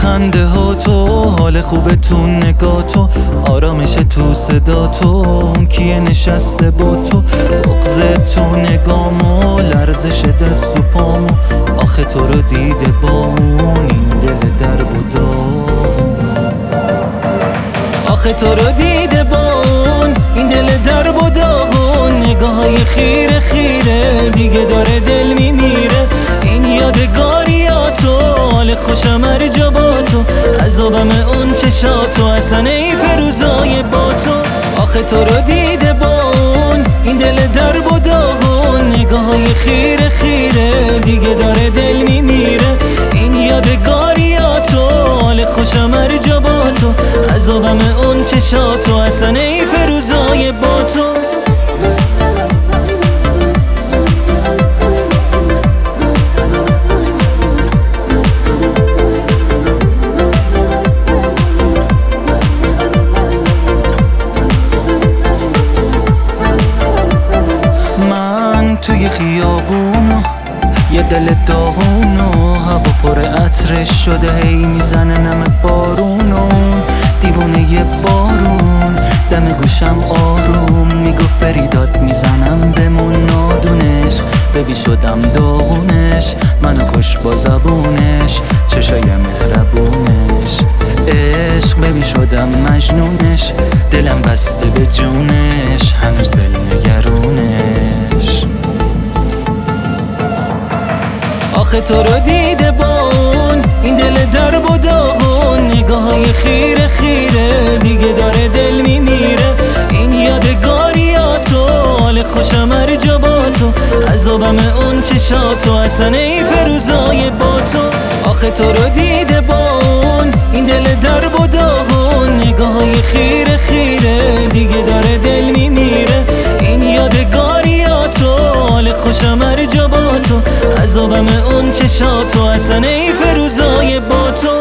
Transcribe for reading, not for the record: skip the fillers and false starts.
خنده ها تو، حال خوبه تو نگاه تو، آرامش تو صدا تو، اون کیه نشسته با تو، بغض تو نگامو، لرزش دست و پامو، آخه تو رو دیده با اون این دل درب و داغون، آخه تو رو دیده با اون این دل درب و داغون، نگاه های خیره خیره دیگه داره دل میمیره، این یادگاریاتو، حال خوشم هر جا با تو، عذابم اون چشاتو، اصلا ای فروزای با تو، آخه تو رو دیده با اون این دل درب و داغون، نگاه های خیره خیره دیگه داره دل میمیره، این یادگاریاتو، حال خوشم هر جا با تو، عذابم اون چشاتو، اصلا ای فروزای با تو. توی خیابونو یه دل داغونو، هوا پر عطرش شده هی میزنه نم بارونو، دیوونه یه بارون دم گوشم آروم میگفت بری داد میزنم بمون نادونش، ببی شدم داغونش منو کش با زبونش، چشای مهربونش، عشق ببی شدم مجنونش، دلم بسته به جونش هنوز دل نگرونش، آخه تو رو دیده با اون این دل درب و داغون، نگاه های خیره خیره دیگه داره دل میمیره، این یادگاریاتو، حال خوشم هر جا با تو، عذابم اون چشاتو، اصلا ای فروزای با تو، آخه تو رو دیده با اون این دل درب و داغون، نگاه های خیره خیره دیگه داره دل میمیره، این یادگاریاتو، حال خوشم هر جا با تو، عذابم اون چشاتو، اصلا ای فروزای با تو.